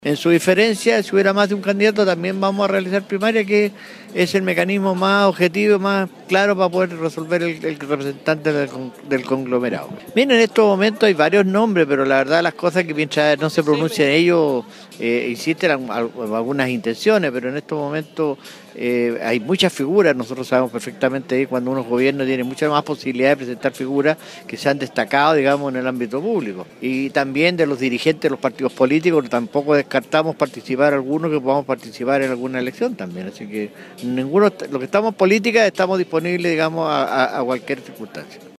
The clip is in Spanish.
En su diferencia, si hubiera más de un candidato, también vamos a realizar primaria, que es el mecanismo más objetivo, más claro para poder resolver el representante del conglomerado. Miren, en estos momentos hay varios nombres, pero la verdad las cosas que mientras no se pronuncien ellos, existen algunas intenciones, pero en estos momentos hay muchas figuras. Nosotros sabemos perfectamente que cuando uno gobierna tiene muchas más posibilidades de presentar figuras que se han destacado, digamos, en el ámbito público. Y también de los dirigentes de los partidos políticos, tampoco descartamos participar algunos que podamos participar en alguna elección también. Así que ninguno, lo que estamos en política, estamos disponibles, digamos, a cualquier circunstancia.